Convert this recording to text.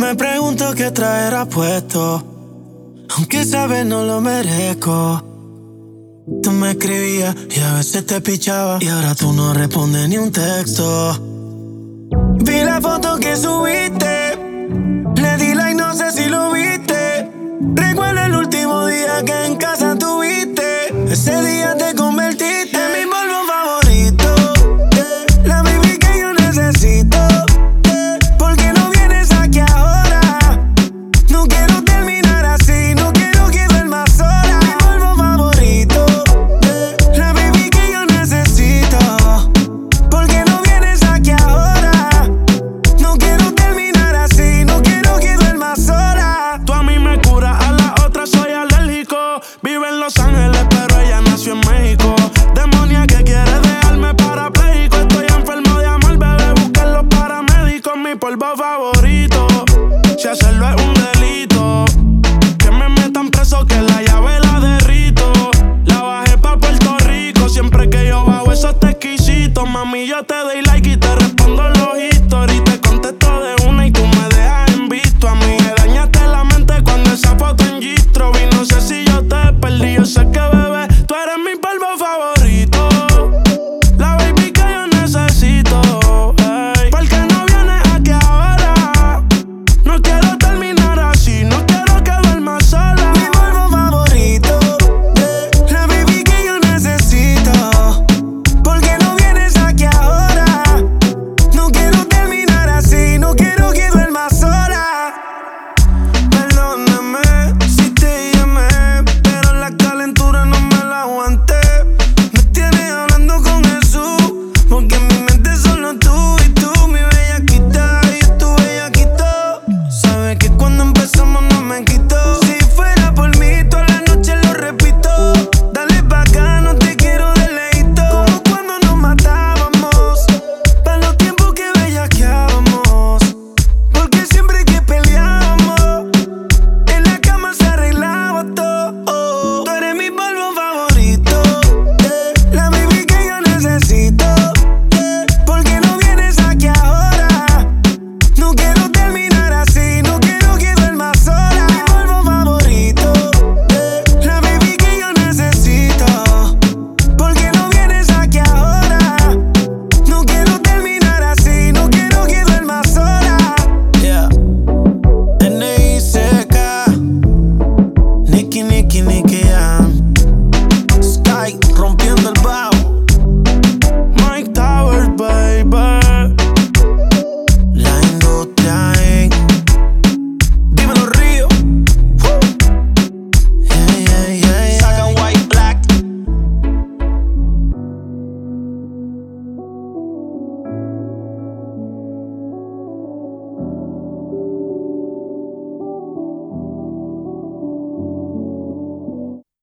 Me pregunto qué traerá puesto, aunque sabes no lo merezco. Tú me escribías y a veces te pichaba, y ahora tú no respondes ni un texto. Vi la foto que subiste, le di like, no sé si lo viste. Recuerdo el último día que en casa